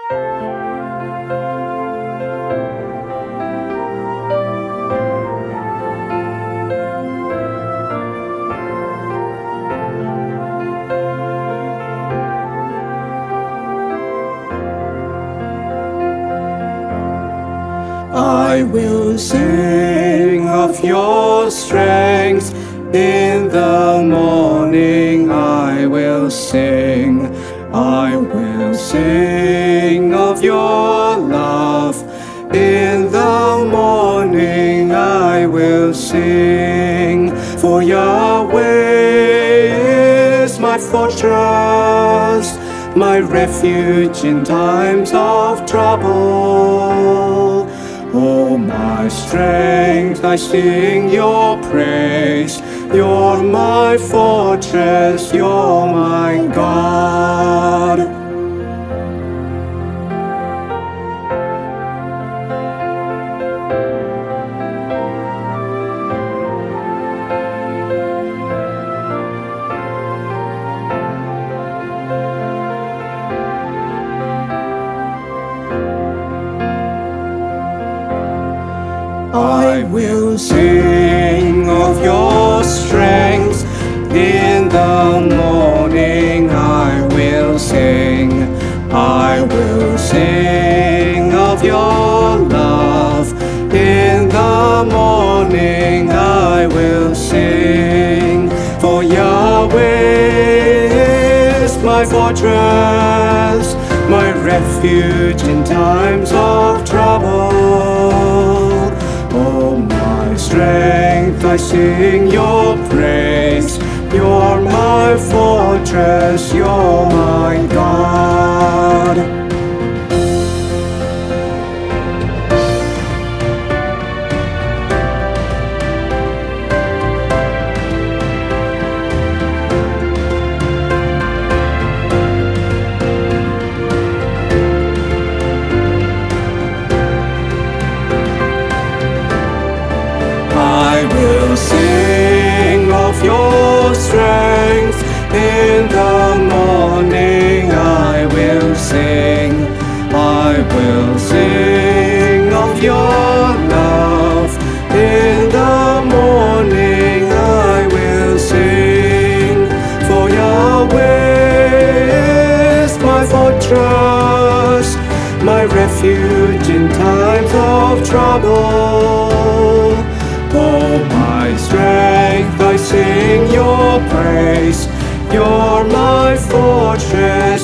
I will sing of your strength in the morning. I will sing of your love in the morning. I will sing, for Yahweh is my fortress, my refuge in times of trouble. Oh, my strength, I sing your praise. You're my fortress, you're my God. I will sing of your strength in the morning. I will sing of your love in the morning. I will sing, for Yahweh is my fortress, my refuge in times of trouble. Oh, my strength, I sing your praise. You're my fortress, you're my God. I will sing of your strength in the morning. I will sing of your love in the morning. I will sing, for Yahweh is my fortress, my refuge in times of trouble. Oh, my strength, I sing your praise. You're my fortress.